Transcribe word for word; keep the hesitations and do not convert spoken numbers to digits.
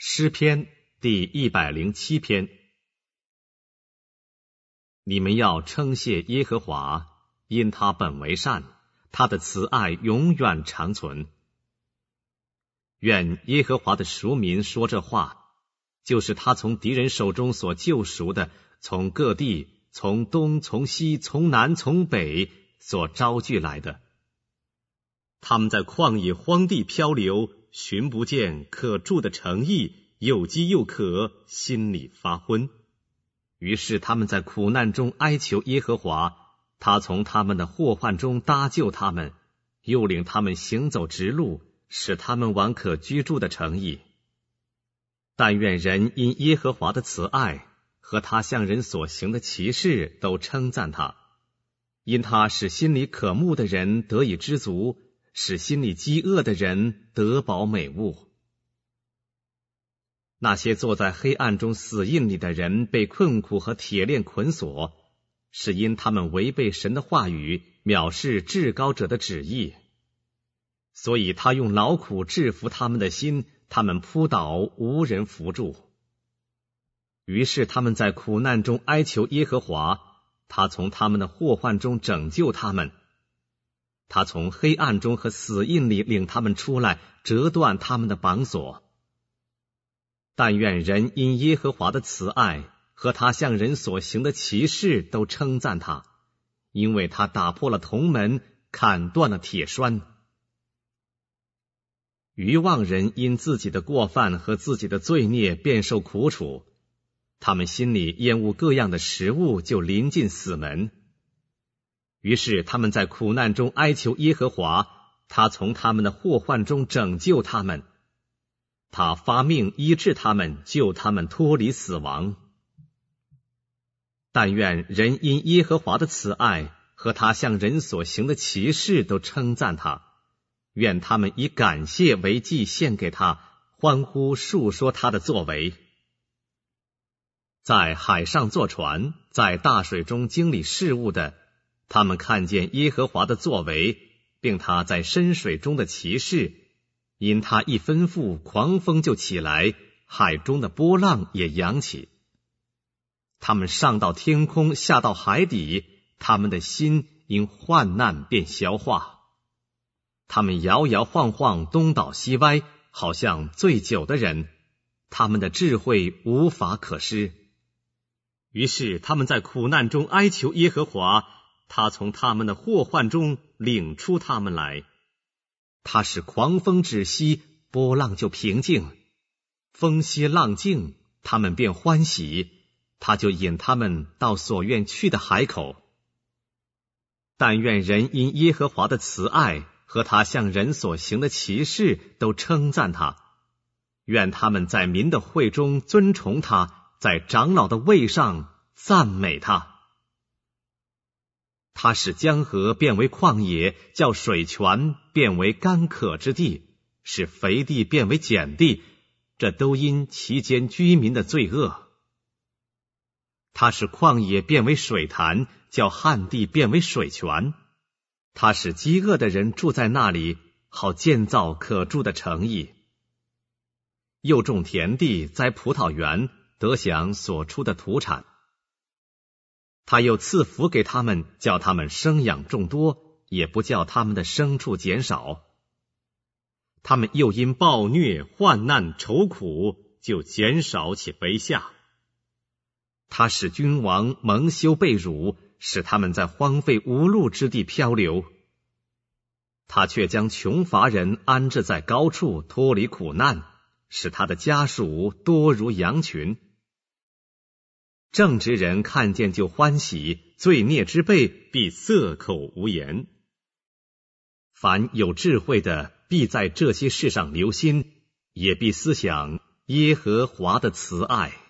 诗篇第一百零七篇。你们要称谢耶和华，因他本为善，他的慈爱永远长存。愿耶和华的赎民说这话，就是他从敌人手中所救赎的，从各地，从东，从西，从南，从北所招聚来的。他们在旷野荒地漂流，寻不见可住的城邑，又饥又渴，心里发昏。于是他们在苦难中哀求耶和华，他从他们的祸患中搭救他们，又领他们行走直路，使他们往可居住的城邑。但愿人因耶和华的慈爱和他向人所行的奇事都称赞他，因他使心里渴慕的人得以知足，使心里饥饿的人得饱美物。那些坐在黑暗中死荫里的人被困苦和铁链捆锁，是因他们违背神的话语，藐视至高者的旨意。所以他用劳苦制服他们的心，他们扑倒，无人扶助。于是他们在苦难中哀求耶和华，他从他们的祸患中拯救他们。他从黑暗中和死荫里领他们出来，折断他们的绑锁。但愿人因耶和华的慈爱和他向人所行的奇事都称赞他，因为他打破了铜门，砍断了铁栓。愚妄人因自己的过犯和自己的罪孽便受苦楚，他们心里厌恶各样的食物，就临近死门。于是他们在苦难中哀求耶和华，他从他们的祸患中拯救他们。他发命医治他们，救他们脱离死亡。但愿人因耶和华的慈爱和他向人所行的奇事都称赞他，愿他们以感谢为祭献给他，欢呼述说他的作为。在海上坐船，在大水中经理事务的，他们看见耶和华的作为，并他在深水中的奇事。因他一吩咐，狂风就起来，海中的波浪也扬起。他们上到天空，下到海底，他们的心因患难便消化。他们摇摇晃晃，东倒西歪，好像醉酒的人，他们的智慧无法可施。于是他们在苦难中哀求耶和华，他从他们的祸患中领出他们来。他使狂风止息，波浪就平静，风息浪静，他们便欢喜，他就引他们到所愿去的海口。但愿人因耶和华的慈爱和他向人所行的奇事都称赞他，愿他们在民的会中尊崇他，在长老的位上赞美他。他使江河变为旷野，叫水泉变为干渴之地，使肥地变为碱地，这都因其间居民的罪恶。他使旷野变为水潭，叫旱地变为水泉。他使饥饿的人住在那里，好建造可住的城邑。又种田地，栽葡萄园，得享所出的土产。他又赐福给他们，叫他们生养众多，也不叫他们的牲畜减少。他们又因暴虐、患难、愁苦，就减少且卑下。他使君王蒙羞被辱，使他们在荒废无路之地漂流。他却将穷乏人安置在高处，脱离苦难，使他的家属多如羊群。正直人看见就欢喜，罪孽之辈必塞口无言。凡有智慧的，必在这些事上留心，也必思想耶和华的慈爱。